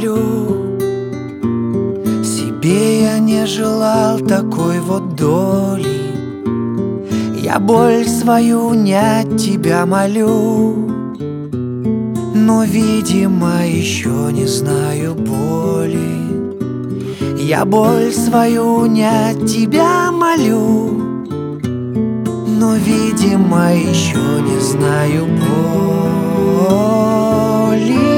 молю. Себе я не желал такой вот доли. Я боль свою не от тебя молю, но, видимо, еще не знаю боли. Я боль свою не от тебя молю, но, видимо, еще не знаю боли.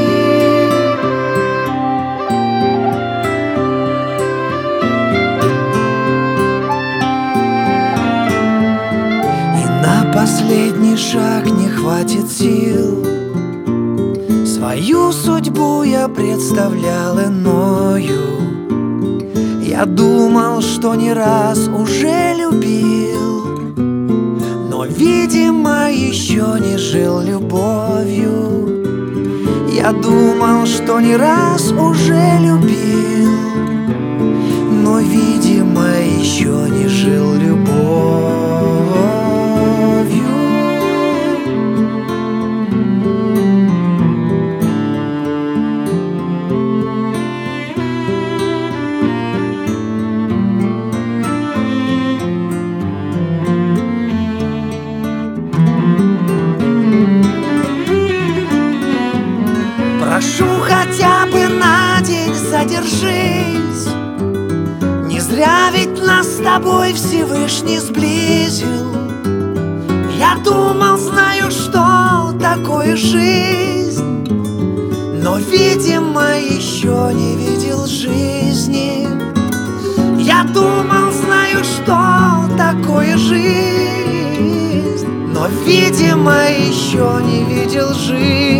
Последний шаг не хватит сил. Свою судьбу я представлял иною. Я думал, что не раз уже любил, но, видимо, еще не жил любовью. Я думал, что не раз уже любил, но, видимо, еще не жил любовью. Прошу, хотя бы на день задержись. Не зря ведь нас с тобой Всевышний сблизил. Я думал, знаю, что такое жизнь, но, видимо, еще не видел жизни. Я думал, знаю, что такое жизнь, но, видимо, еще не видел жизни.